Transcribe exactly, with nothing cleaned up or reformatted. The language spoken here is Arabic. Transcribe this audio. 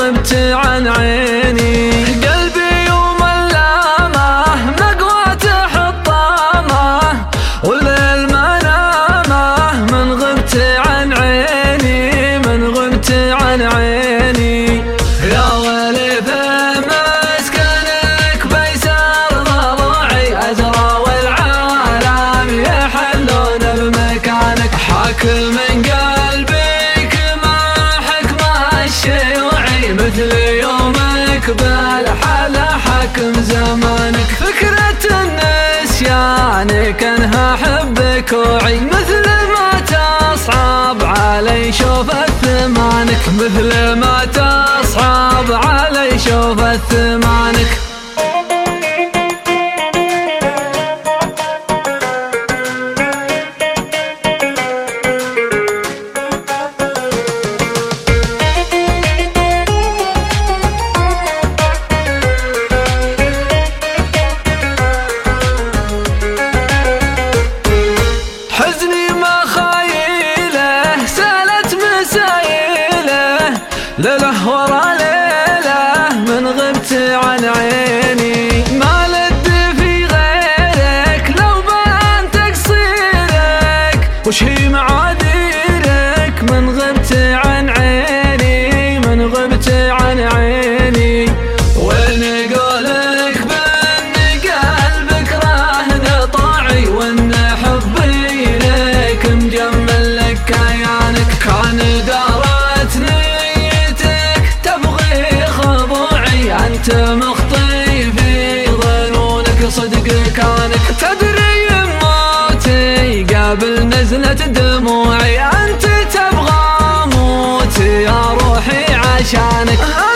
غبت عن عيني. قلبي يوم اللامه مقواته حطامه والليل منامه من غبت عن عيني من غبت عن عيني. يا ويلي بمسكنك بيسر ضلوعي أزرى والعالم يحلون بمكانك. حاكم من قلبك ما حكمه الشيوعي مثل يومك بالحلا حكم زمانك. فكرة النسيان كانها حبك وعي مثل ما تصعب علي شوف الثمانك مثل ما تصعب علي شوف الثمانك. ليلة ورا ليلة من غبت عن عيني. ما لد في غيرك لو بان تقصيرك وش هي معاذيرك من غبت عن عيني من غبت عن عيني. وين قولك بان قلبك راهن طاعي وان حبي لك مجمل لك كيانك. كان دارتني أنت مخطي في ظنونك صدق كانك. تدري موتي قبل نزلة دموعي أنت تبغى موتي يا روحي عشانك.